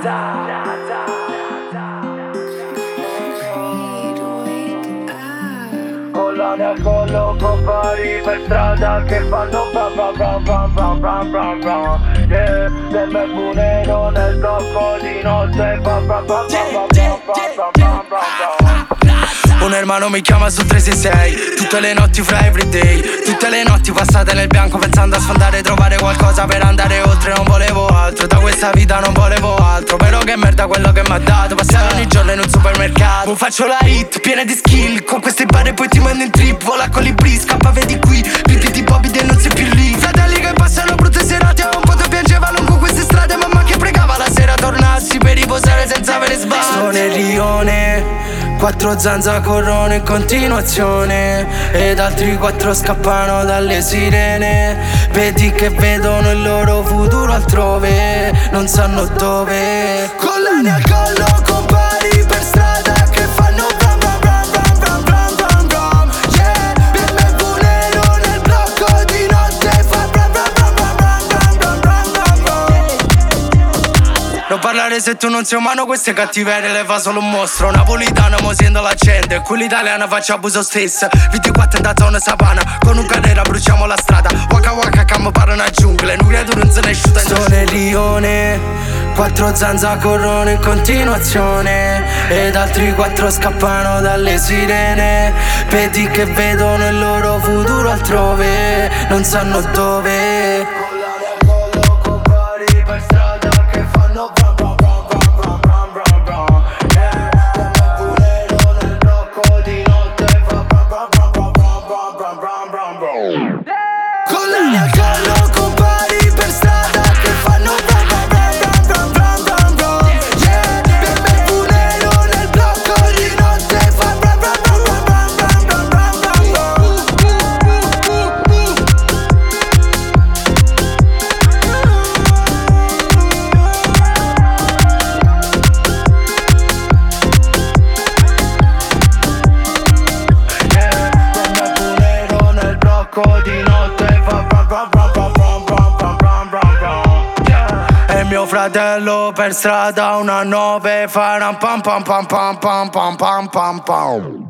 Collane al collo, compari per strada che fanno bam bam bam bam bam bam bam bam. Yeah, del membo nero nel blocco di notte bam bam bam bam bam bam bam bam. Un hermano mi chiama su 366 tutte le notti fra everyday. Tutte le notti passate nel bianco pensando a sfondare, trovare qualcosa per andare oltre. Non volevo altro, da questa vita non volevo altro. Però che merda quello che m'ha dato, passare ogni giorno in un supermercato. Non faccio la hit, piena di skill, con queste barre poi ti mando in trip. Vola con libri, scappa vedi qui, pipiti Bobby e non sei più lì. Fratelli che passano brutte serate, a un po' ti piangeva lungo queste strade. Mamma che pregava la sera tornassi per riposare senza avere sbagli. Sto nel rione, 4 zanza corrono in continuazione ed altri 4 scappano dalle sirene. Vedi che vedono il loro futuro altrove, non sanno dove. Collane al collo, compari per strada che fanno bram bram bram bram bram bram bram. Yeah, BMW nero nel blocco di notte fa bram bram bram bram bram bram bram bram. Non parlare se tu non sei umano, queste cattiverie le fa solo un mostro. Napolitano mo sento l'accento e quell'italiana faccia abuso stesso. 24 da zona savana, con un carrera bruciamo la strada. Waka waka cam parano a giungle, non credo non se ne sciuta. Sto nel rione, 4 zanza corrono in continuazione ed altri 4 scappano dalle sirene. Vedi che vedono il loro futuro altrove, non sanno dove. Collane al collo, compari per strada che fanno bram bram bram bram bram bram bram. Yeah, BMW nero nel blocco di notte fa bram bram bram bram bram bram bram Yeah, BMW nero nel blocco di notte. E mio fratello per strada una 9 fa ram pam pam pam pam pam pam pam pam pam.